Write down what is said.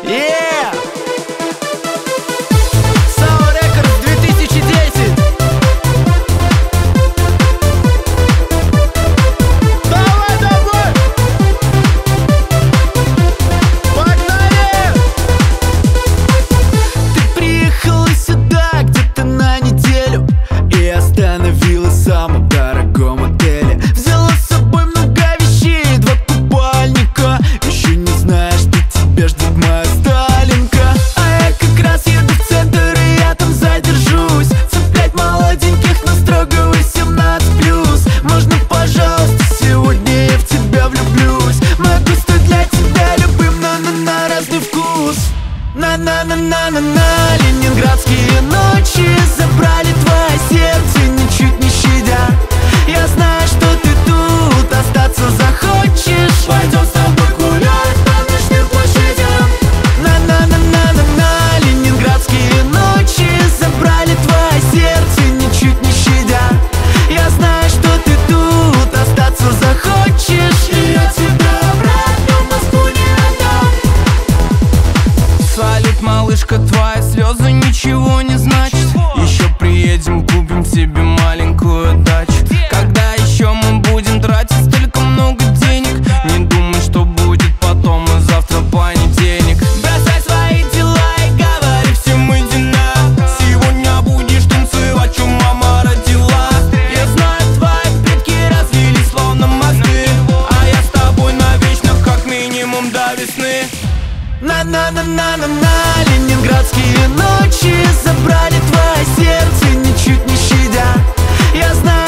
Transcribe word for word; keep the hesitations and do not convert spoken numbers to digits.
Yeah! Sour Records две тысячи десять. Давай, давай! Погнали! Ты приехала сюда где-то на неделю и остановилась в самом дорогом отеле. Взяла с собой много вещей, два купальника. Еще не знаешь, что тебя ждет моя Сталинка. А я как раз еду в центр, и я там задержусь. Цеплять молоденьких, но строго восемнадцать плюс. Можно, пожалуйста, сегодня я в тебя влюблюсь. Могу стать для тебя любым, на-на-на, разный вкус. На-на-на-на-на-на. Ленинградские ночи забрали твое сердце, ничуть не щадя. Я знаю, что ты тут остаться захочешь. Пойдем с тобой гулять по ночным площадям. На-на-на-на-на-на. Ленинградские ночи забрали твое сердце, ничуть не щадя. Я знаю, что ты тут остаться захочешь, и я тебя обратно в Москву не отдам. Салют, малышка, твои слезы ничего не значат. Еще приедем, купим себе маленькую дачу. Когда еще мы будем тратить столько много денег? Не думай, что будет потом, и завтра понедельник. Бросай свои дела и говори всем иди на. Сегодня будешь танцевать, что мама родила. Я знаю, твои предки развились словно мосты, а я с тобой навечно, как минимум до весны. На-на-на-на-на-на. Ленинградские ночи забрали твое сердце, ничуть не щадя. Я знаю,